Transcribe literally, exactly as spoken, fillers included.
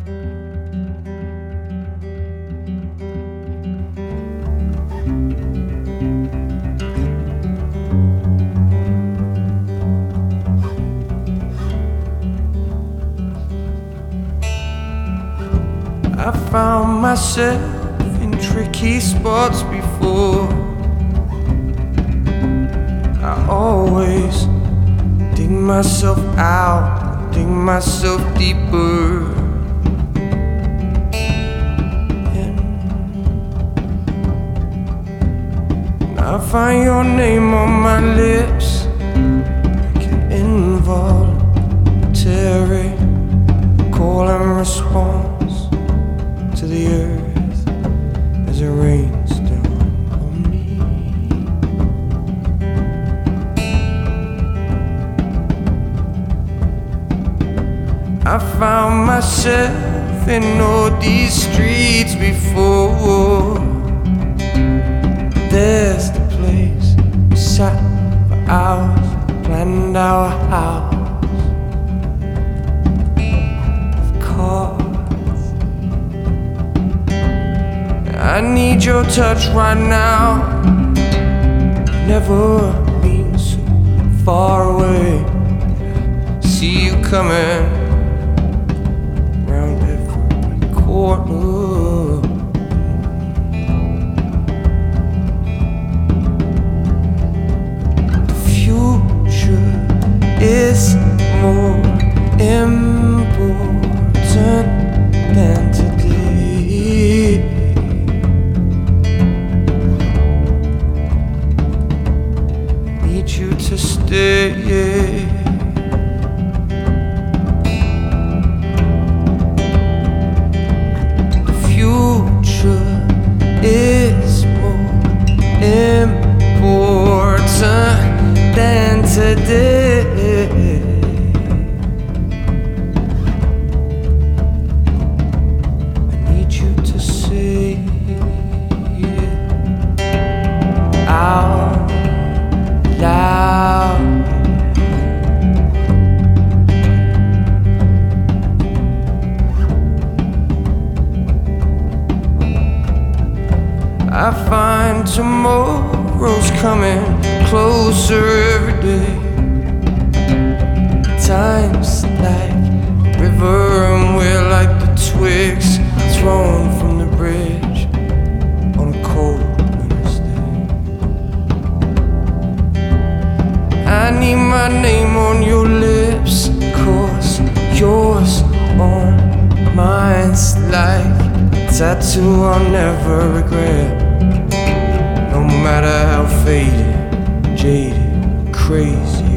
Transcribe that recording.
I found myself in tricky spots before. I always dig myself out, dig myself deeper. And I find your name on my lips like an involuntary call and response to the earth as it rains down on me. I found myself in all these streets before. There's the place we sat for hours, planned our house of cards. I need your touch right now. Never been so far away. See you coming round every corner. The future is more important than today. You to stay. The future is more important than today. I need you to say it out loud. I find tomorrow's coming closer every day. Time's like a river and we're like the twigs thrown from the bridge on a cold winter's day. I need my name on your lips, 'cause yours on mine's like a tattoo I'll never regret. No matter how faded, jaded, crazy